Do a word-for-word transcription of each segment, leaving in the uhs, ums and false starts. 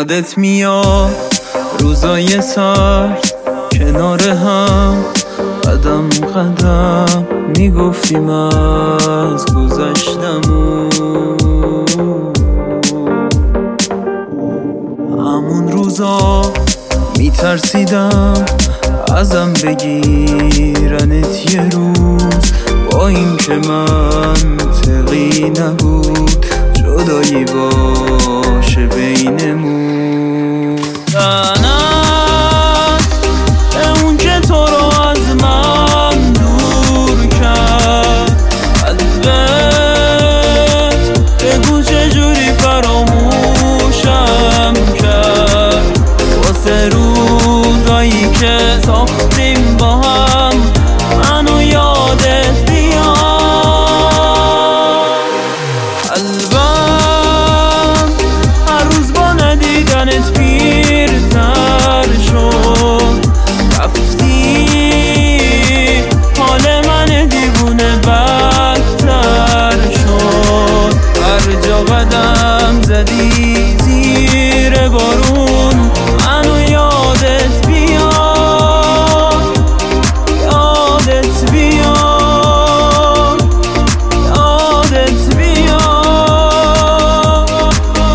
یادت میاد روزای سرد کنار هم قدم قدم میگفتیم از گذشتمون. همون روزا میترسیدم ازم بگیرنت یه روز، با این که منطقی نبود جدایی باشه بینمون. لعنت به اون که تو رو از من دور کرد، قلبت بگو چجوری فراموشم کرد. واسه روزایی که ساختیم با هم منو یادت بیاد. قلبم هر روز با ندیدنت پیرتر شد، رفتی حال من دیوونه بدتر شد. هر جا قدم زدی زیر بارون منو یادت بیاد، یادت بیاد، یادت بیاد.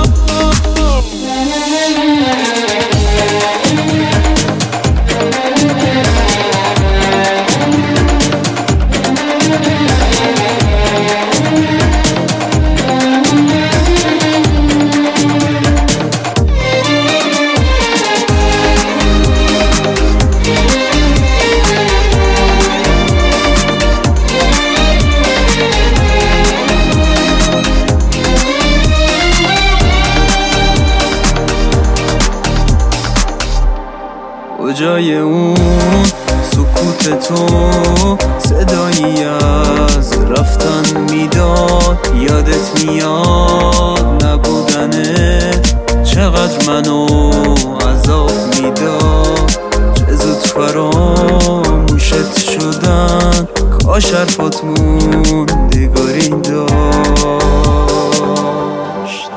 کجای اون سکوت تو صدایی از رفتن میداد؟ یادت میاد نبودنه چقدر منو عذاب میداد؟ چه زود فراموشت شدن، کاش حرفات موندگاری داشت.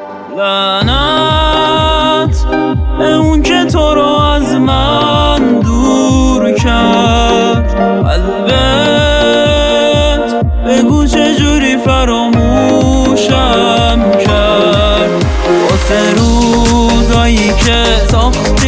لعنت به اون که تو رو از من دور کرد، قلبت بگو چجوری فراموشم کرد. واسه روزایی که ساختی